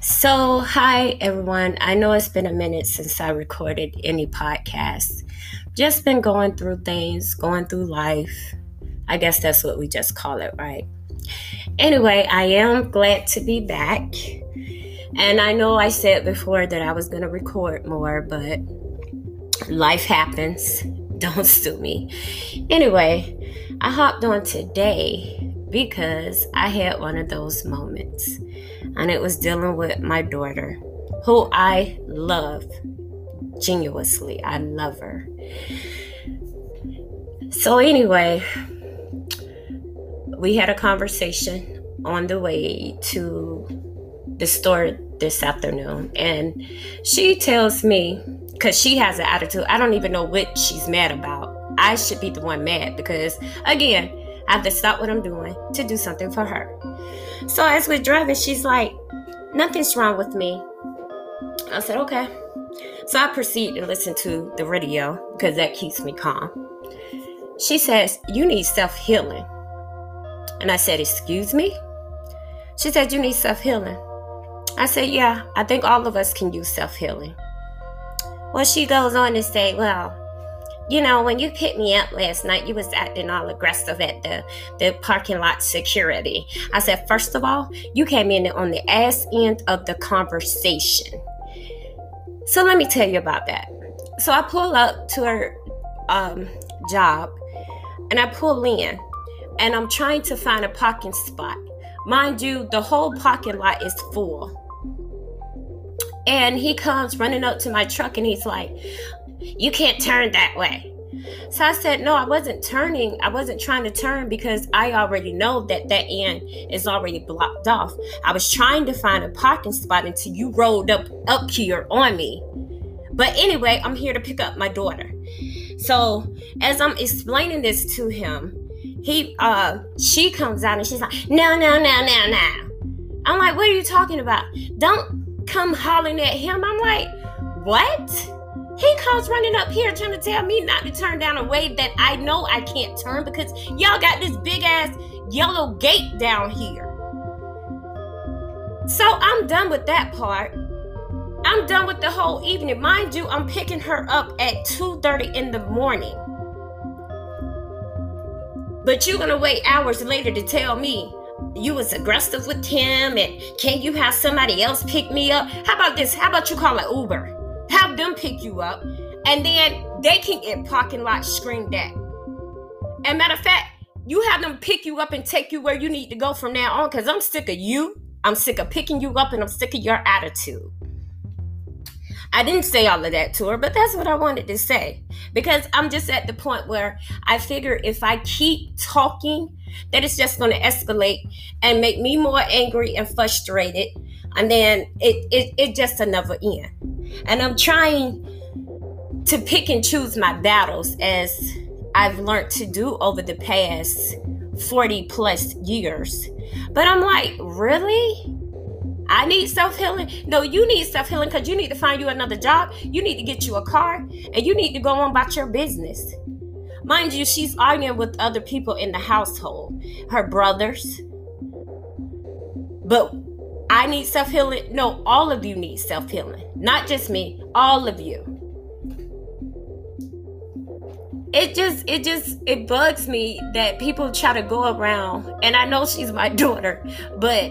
Hi everyone. I know it's been a minute since I recorded any podcast. Just been going through things, going through life. I guess that's what we just call it, right? Anyway, I am glad to be back. And I know I said before that I was going to record more, but life happens. Don't sue me. Anyway, I hopped on today because I had one of those moments. And it was dealing with my daughter, who I love genuinely. I love her. So anyway, we had a conversation on the way to the store this afternoon. And she tells me, because she has an attitude, I don't even know what she's mad about. I should be the one mad because, again, I have to stop what I'm doing to do something for her. So as we're driving, she's like, nothing's wrong with me. I said, okay. So I proceed to listen to the radio because that keeps me calm. She says, you need self-healing. And I said, excuse me? She said, you need self-healing. I said, yeah, I think all of us can use self-healing. Well, she goes on to say, well, you know, when you picked me up last night, you was acting all aggressive at the parking lot security. I said, first of all, you came in on the ass end of the conversation. So let me tell you about that. So I pull up to her job, and I pull in, and I'm trying to find a parking spot. Mind you, the whole parking lot is full. And he comes running up to my truck, and he's like, you can't turn that way. So I said, no, I wasn't turning. I wasn't trying to turn because I already know that end is already blocked off. I was trying to find a parking spot until you rolled up here on me. But anyway, I'm here to pick up my daughter. So as I'm explaining this to him, she comes out and she's like, no. I'm like, what are you talking about? Don't come hollering at him. I'm like, what? He comes running up here trying to tell me not to turn down a way that I know I can't turn because y'all got this big ass yellow gate down here. So I'm done with that part. I'm done with the whole evening. Mind you, I'm picking her up at 2:30 in the morning. But you're going to wait hours later to tell me you was aggressive with him and can you have somebody else pick me up? How about this? How about you call an Uber? Have them pick you up, and then they can get parking lot screamed at. And matter of fact, you have them pick you up and take you where you need to go from now on, because I'm sick of you. I'm sick of picking you up, and I'm sick of your attitude. I didn't say all of that to her, but that's what I wanted to say, because I'm just at the point where I figure if I keep talking, that it's just going to escalate and make me more angry and frustrated, and then it just another end. And I'm trying to pick and choose my battles as I've learned to do over the past 40 plus years. But I'm like, really? I need self-healing? No, you need self-healing because you need to find you another job. You need to get you a car and you need to go on about your business. Mind you, she's arguing with other people in the household, her brothers. But I need self-healing. No, all of you need self-healing. Not just me, all of you. It bugs me that people try to go around, and I know she's my daughter, but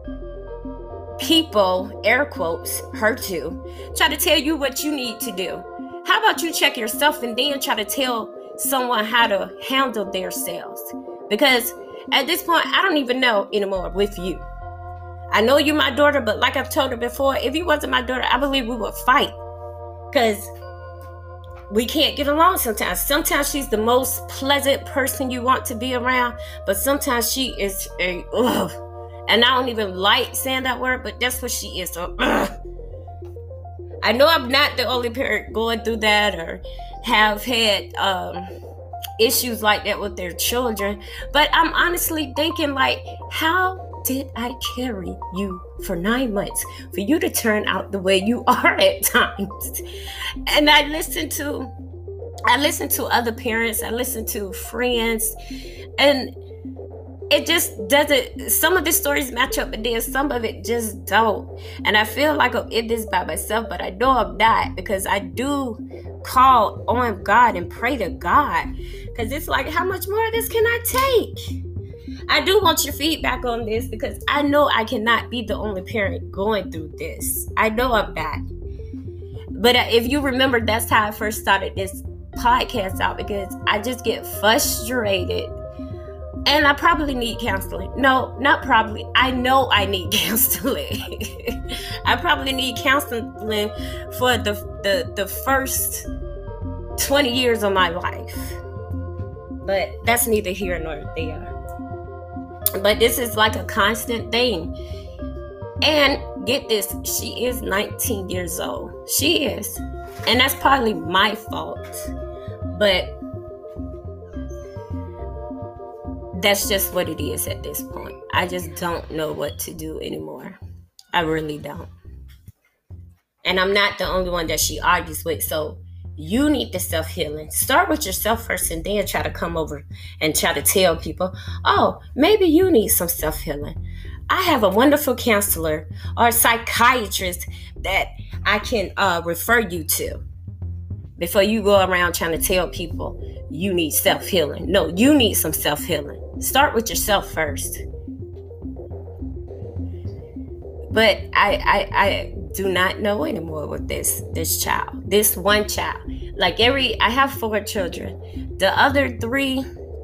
people, air quotes, her too, try to tell you what you need to do. How about you check yourself and then try to tell someone how to handle themselves? Because at this point, I don't even know anymore with you. I know you're my daughter, but like I've told her before, if you wasn't my daughter, I believe we would fight. Because we can't get along sometimes. Sometimes she's the most pleasant person you want to be around, but sometimes she is ugh. And I don't even like saying that word, but that's what she is. So, I know I'm not the only parent going through that or have had issues like that with their children, but I'm honestly thinking, like, how did I carry you for 9 months for you to turn out the way you are at times? And I listen to other parents, I listen to friends, and it just doesn't, some of the stories match up, but then some of it just don't. And I feel like I'm in this by myself, but I know I'm not, because I do call on God and pray to God, because it's like, how much more of this can I take? I do want your feedback on this, because I know I cannot be the only parent going through this. I know I'm not. But if you remember, that's how I first started this podcast out, because I just get frustrated. And I probably need counseling. No, not probably. I know I need counseling. I probably need counseling for the first 20 years of my life. But that's neither here nor there. But this is like a constant thing. And get this, she is 19 years old. She is. And that's probably my fault. But that's just what it is at this point. I just don't know what to do anymore. I really don't. And I'm not the only one that she argues with. So you need the self-healing. Start with yourself first, and then try to come over and try to tell people, oh, maybe you need some self-healing. I have a wonderful counselor or psychiatrist that I can refer you to. Before you go around trying to tell people you need self-healing. No, you need some self-healing. Start with yourself first. But I do not know anymore with this child. This one child. Like I have 4 children. The other 3,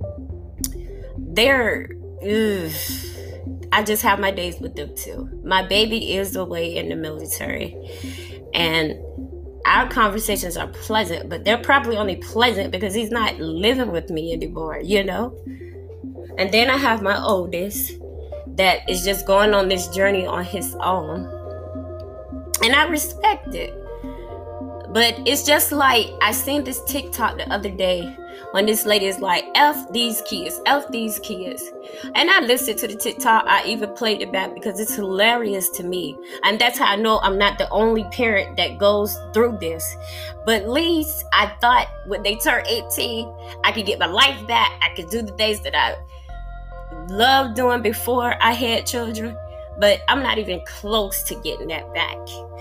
I just have my days with them too. My baby is away in the military. And our conversations are pleasant, but they're probably only pleasant because he's not living with me anymore, you know? And then I have my oldest that is just going on this journey on his own. And I respect it. But it's just like, I seen this TikTok the other day when this lady is like, F these kids. And I listened to the TikTok. I even played it back because it's hilarious to me. And that's how I know I'm not the only parent that goes through this. But at least I thought when they turn 18, I could get my life back. I could do the things that I loved doing before I had children. But I'm not even close to getting that back.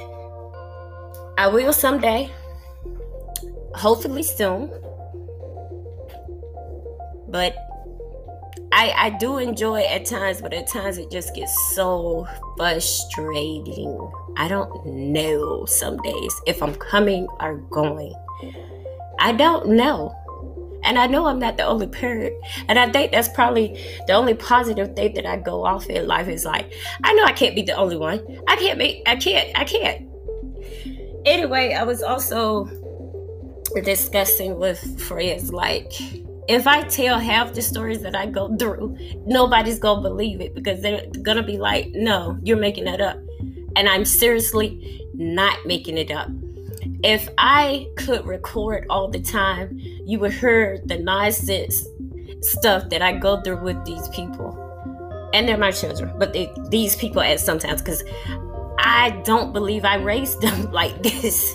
I will someday. Hopefully soon. But I do enjoy it at times, but at times it just gets so frustrating. I don't know some days if I'm coming or going. I don't know. And I know I'm not the only parent. And I think that's probably the only positive thing that I go off in life is like, I know I can't be the only one. I can't. Anyway, I was also discussing with friends, like, if I tell half the stories that I go through, nobody's going to believe it because they're going to be like, no, you're making that up. And I'm seriously not making it up. If I could record all the time, you would hear the nonsense stuff that I go through with these people. And they're my children, but these people at sometimes, because I don't believe I raised them like this.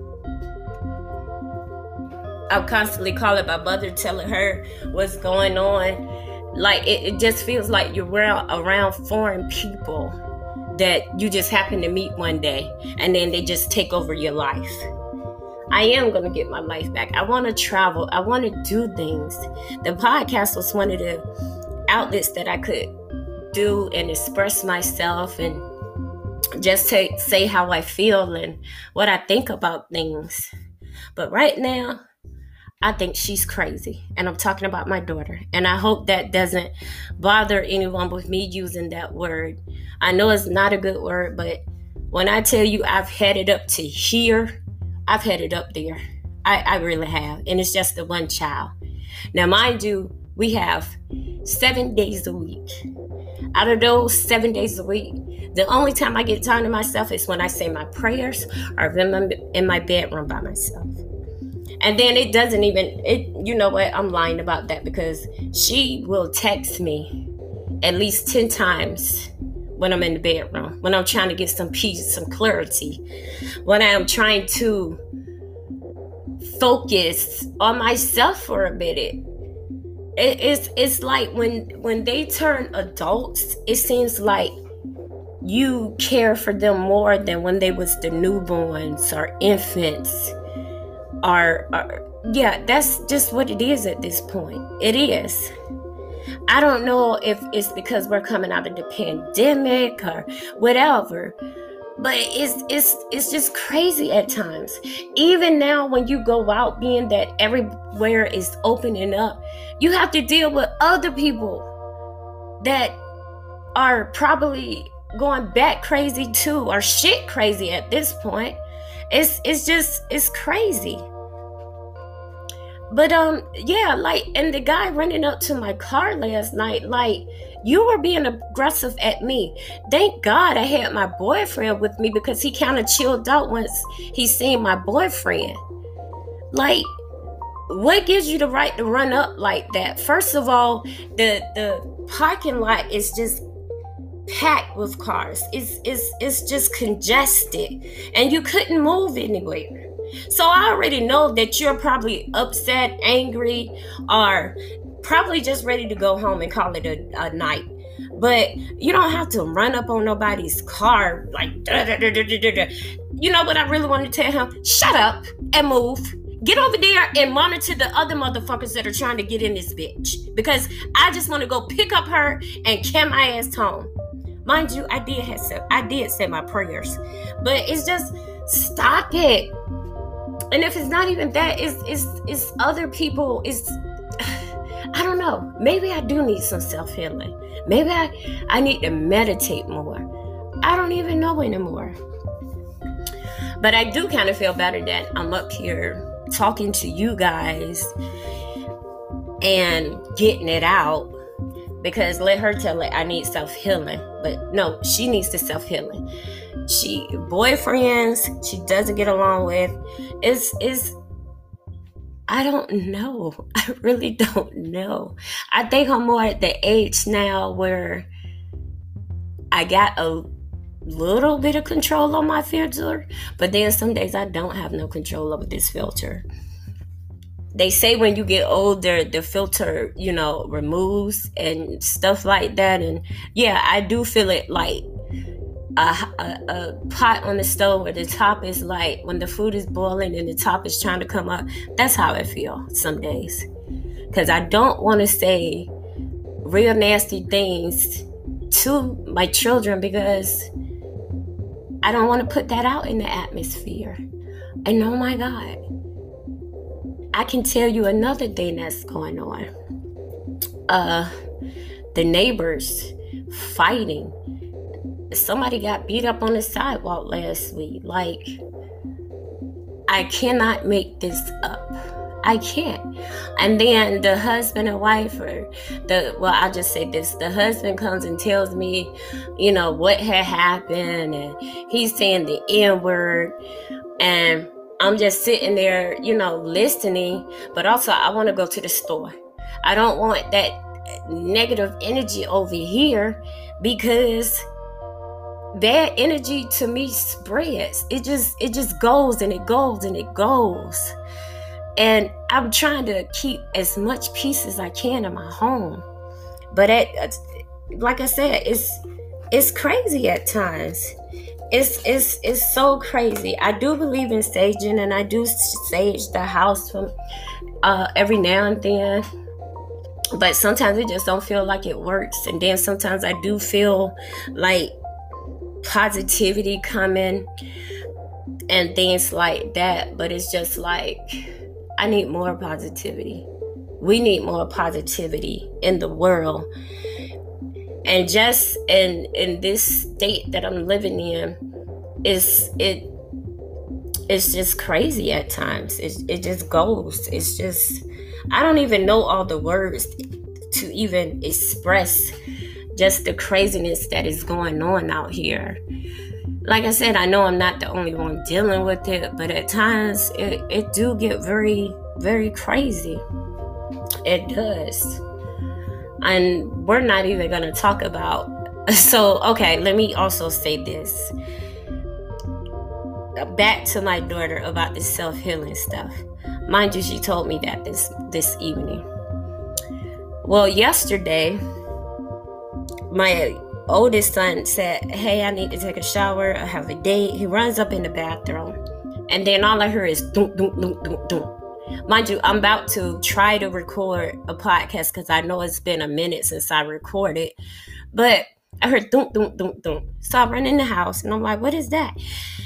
I'm constantly calling my mother, telling her what's going on. Like, it just feels like you're around foreign people that you just happen to meet one day, and then they just take over your life. I am going to get my life back. I want to travel. I want to do things. The podcast was one of the outlets that I could do and express myself and just say how I feel and what I think about things. But right now, I think she's crazy. And I'm talking about my daughter. And I hope that doesn't bother anyone with me using that word. I know it's not a good word, but when I tell you I've had it up to here, I've had it up there. I really have. And it's just the one child. Now, mind you, we have 7 days a week. Out of those 7 days a week, the only time I get time to myself is when I say my prayers or in my bedroom by myself. And then it doesn't even, you know what, I'm lying about that because she will text me at least 10 times when I'm in the bedroom, when I'm trying to get some peace, some clarity, when I'm trying to focus on myself for a minute. It's like when they turn adults, it seems like you care for them more than when they was the newborns or infants, or yeah, that's just what it is at this point. It is. I don't know if it's because we're coming out of the pandemic or whatever, but it's just crazy at times. Even now, when you go out, being that everywhere is opening up, you have to deal with other people that are probably going back crazy too, or shit crazy at this point. It's crazy. But yeah, like, and the guy running up to my car last night, like, you were being aggressive at me. Thank God I had my boyfriend with me, because he kind of chilled out once he seen my boyfriend. Like, what gives you the right to run up like that? First of all, the parking lot is just packed with cars. It's just congested, and you couldn't move anywhere. So I already know that you're probably upset, angry, or probably just ready to go home and call it a night. But you don't have to run up on nobody's car like da, da, da, da, da, da. You know what I really want to tell him? Shut up and move. Get over there and monitor the other motherfuckers that are trying to get in this bitch. Because I just want to go pick up her and carry my ass home. Mind you, I did say my prayers. But it's just, stop it. And if it's not even that, it's other people. I don't know. Maybe I do need some self-healing. Maybe I need to meditate more. I don't even know anymore. But I do kind of feel better that I'm up here talking to you guys and getting it out. Because let her tell it I need self-healing. But no, she needs the self-healing. Boyfriends she doesn't get along with is I don't know. I really don't know. I think I'm more at the age now where I got a little bit of control on my filter, but then some days I don't have no control over this filter. They say when you get older, the filter, removes and stuff like that. And yeah, I do feel it like a pot on the stove where the top is like, when the food is boiling and the top is trying to come up. That's how I feel some days. Because I don't want to say real nasty things to my children, because I don't want to put that out in the atmosphere. And oh my God, I can tell you another thing that's going on. The neighbors fighting. Somebody got beat up on the sidewalk last week. Like, I cannot make this up. I can't. And then the husband and wife, I'll just say this. The husband comes and tells me, what had happened, and he's saying the N-word, and I'm just sitting there, listening, but also I want to go to the store. I don't want that negative energy over here, because bad energy to me spreads. It just goes and it goes and it goes. And I'm trying to keep as much peace as I can in my home. But like I said, it's crazy at times. It's so crazy. I do believe in staging, and I do stage the house from every now and then. But sometimes it just don't feel like it works. And then sometimes I do feel like positivity coming and things like that. But it's just like, I need more positivity. We need more positivity in the world. And just in this state that I'm living in, it's just crazy at times. It just goes. It's just, I don't even know all the words to even express just the craziness that is going on out here. Like I said, I know I'm not the only one dealing with it, but at times it do get very, very crazy. It does. And we're not even going to talk about... So, okay, let me also say this. Back to my daughter about this self-healing stuff. Mind you, she told me that this evening. Well, yesterday, my oldest son said, hey, I need to take a shower. I have a date. He runs up in the bathroom. And then all I hear is dunk, dunk, dunk, dunk, dunk. Mind you, I'm about to try to record a podcast because I know it's been a minute since I recorded. But I heard dunk, dunk, dunk, dunk. So I run in the house and I'm like, what is that?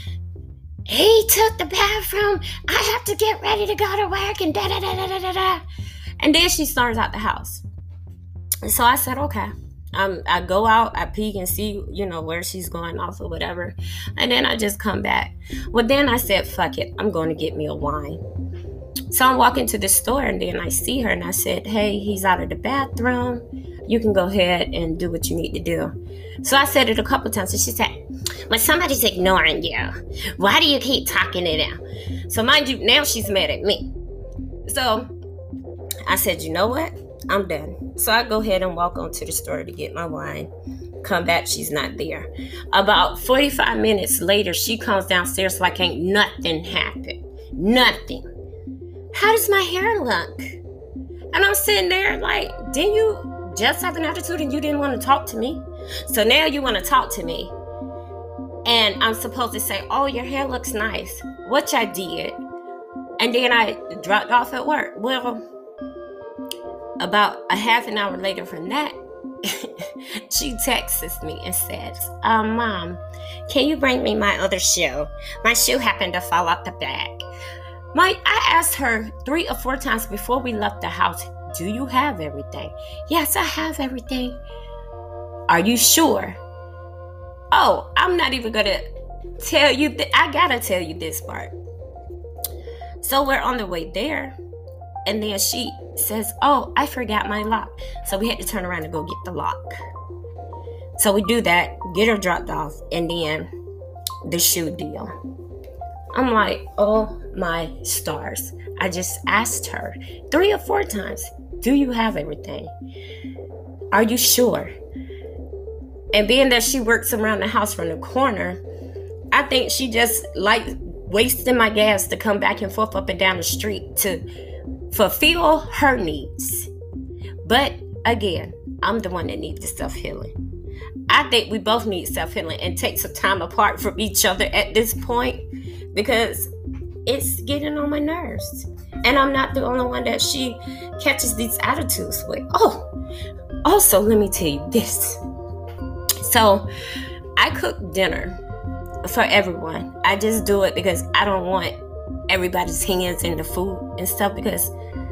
He took the bathroom. I have to get ready to go to work and da da da da da da. And then she storms out the house. And so I said, okay. I go out, I peek and see, where she's going off or whatever. And then I just come back. Well, then I said, fuck it. I'm going to get me a wine. So I'm walking to the store and then I see her and I said, hey, he's out of the bathroom. You can go ahead and do what you need to do. So I said it a couple times and she said, well, somebody's ignoring you. Why do you keep talking to them? So mind you, now she's mad at me. So I said, you know what? I'm done. So I go ahead and walk on to the store to get my wine. Come back, she's not there. About 45 minutes later, she comes downstairs like ain't nothing happened. Nothing. How does my hair look? And I'm sitting there like, didn't you just have an attitude and you didn't want to talk to me? So now you want to talk to me. And I'm supposed to say, oh, your hair looks nice, which I did. And then I dropped off at work. Well, about a half an hour later from that, she texts me and says, Mom, can you bring me my other shoe? My shoe happened to fall out the bag. I asked her 3 or 4 times before we left the house, do you have everything? Yes, I have everything. Are you sure? Oh, I'm not even going to tell you. I got to tell you this part. So we're on the way there. And then she says, oh, I forgot my lock. So we had to turn around and go get the lock. So we do that, get her dropped off, and then the shoe deal. I'm like, oh my stars. I just asked her 3 or 4 times, do you have everything? Are you sure? And being that she works around the house from the corner, I think she just like wasting my gas to come back and forth up and down the street to fulfill her needs. But again, I'm the one that needs the self-healing. I think we both need self-healing and take some time apart from each other at this point because it's getting on my nerves. And I'm not the only one that she catches these attitudes with. Oh, also, let me tell you this. So I cook dinner for everyone. I just do it because I don't want everybody's hands in the food and stuff because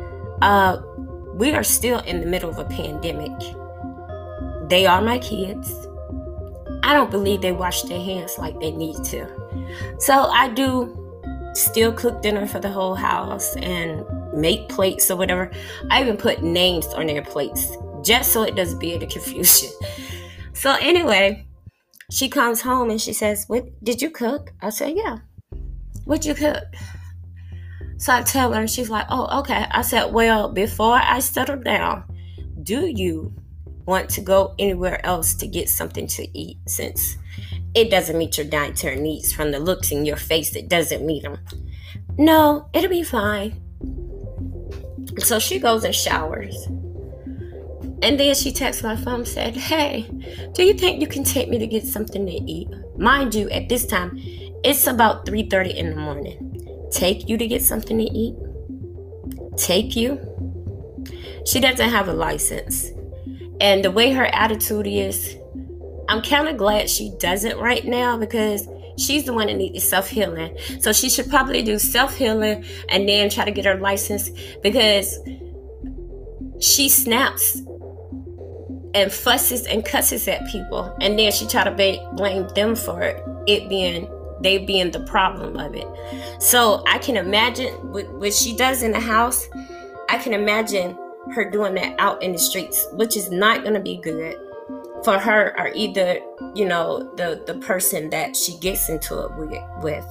we are still in the middle of a pandemic. They are my kids. I don't believe they wash their hands like they need to. So I do still cook dinner for the whole house and make plates or whatever. I even put names on their plates just so it doesn't be any confusion. So anyway, she comes home and she says, "What did you cook?" I said, "Yeah." "What'd you cook?" So I tell her and she's like, "Oh, okay." I said, "Well, before I settle down, do you want to go anywhere else to get something to eat since it doesn't meet your dietary needs? From the looks in your face, it doesn't meet them." "No, it'll be fine." So she goes and showers. And then she texts my phone and said, "Hey, do you think you can take me to get something to eat?" Mind you, at this time, it's about 3:30 in the morning. Take you to get something to eat? Take you? She doesn't have a license. And the way her attitude is, I'm kind of glad she doesn't right now because she's the one that needs self-healing. So she should probably do self-healing and then try to get her license because she snaps and fusses and cusses at people. And then she try to blame them for it being the problem of it. So I can imagine what she does in the house. I can imagine her doing that out in the streets, which is not going to be good for her or either, the person that she gets into it with.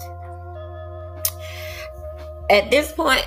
At this point,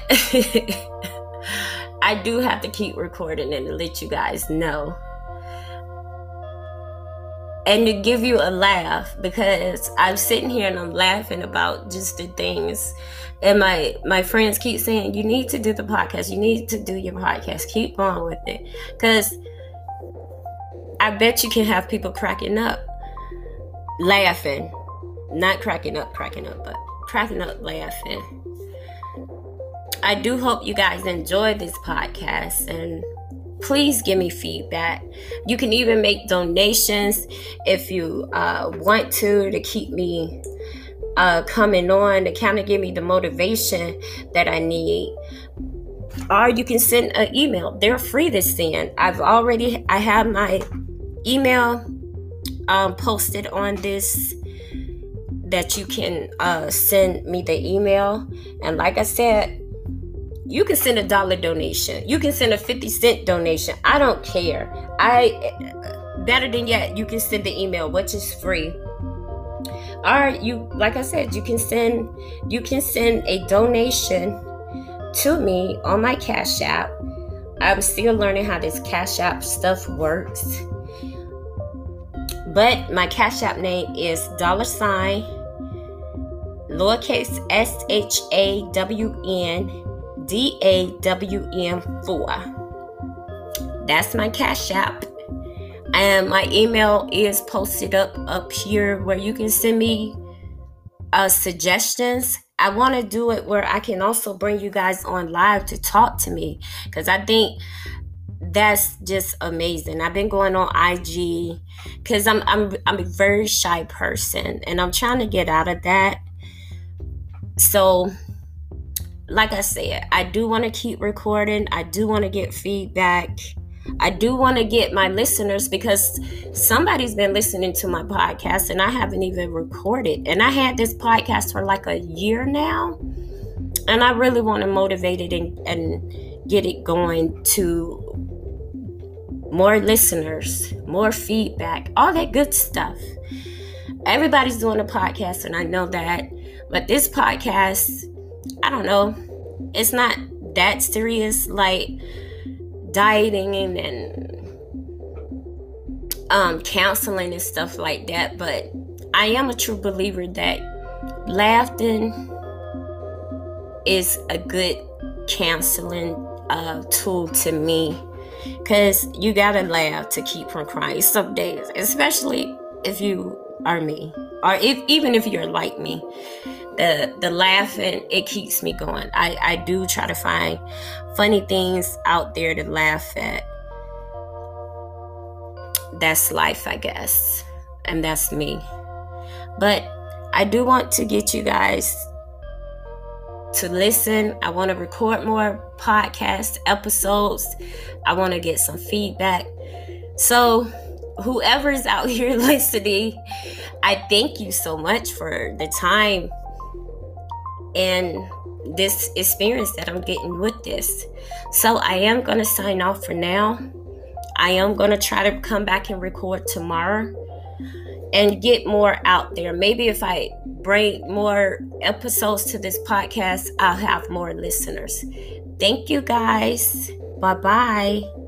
I do have to keep recording and to let you guys know and to give you a laugh, because I'm sitting here and I'm laughing about just the things. And my friends keep saying, you need to do the podcast. You need to do your podcast. Keep going with it. Because I bet you can have people cracking up, laughing. Not cracking up, but cracking up, laughing. I do hope you guys enjoy this podcast, and please give me feedback. You can even make donations if you want to keep me coming on, to kind of give me the motivation that I need. Or you can send an email. They're free to send. I have my email posted on this, that you can send me the email. And like I said, you can send $1 donation. You can send a 50-cent donation. I don't care. Better than yet, you can send the email, which is free. Or you, like I said, you can send a donation to me on my Cash App. I'm still learning how this Cash App stuff works. But my Cash App name is $, lowercase SHAWN That's my Cash App. And my email is posted up here where you can send me suggestions. I want to do it where I can also bring you guys on live to talk to me, because I think that's just amazing. I've been going on IG because I'm a very shy person, and I'm trying to get out of that. So, like I said, I do want to keep recording. I do want to get feedback. I do want to get my listeners, because somebody's been listening to my podcast and I haven't even recorded. And I had this podcast for like a year now, and I really want to motivate it and get it going to more listeners, more feedback, all that good stuff. Everybody's doing a podcast, and I know that. But this podcast, I don't know, it's not that serious like dieting and counseling and stuff like that. But I am a true believer that laughing is a good counseling tool to me, because you gotta laugh to keep from crying some days, especially if you are me, or even if you're like me. The laughing, it keeps me going. I do try to find funny things out there to laugh at. That's life, I guess. And that's me. But I do want to get you guys to listen. I want to record more podcast episodes. I want to get some feedback. So whoever is out here listening, I thank you so much for the time and this experience that I'm getting with this. So I am going to sign off for now. I am going to try to come back and record tomorrow and get more out there. Maybe if I bring more episodes to this podcast, I'll have more listeners. Thank you guys. Bye-bye.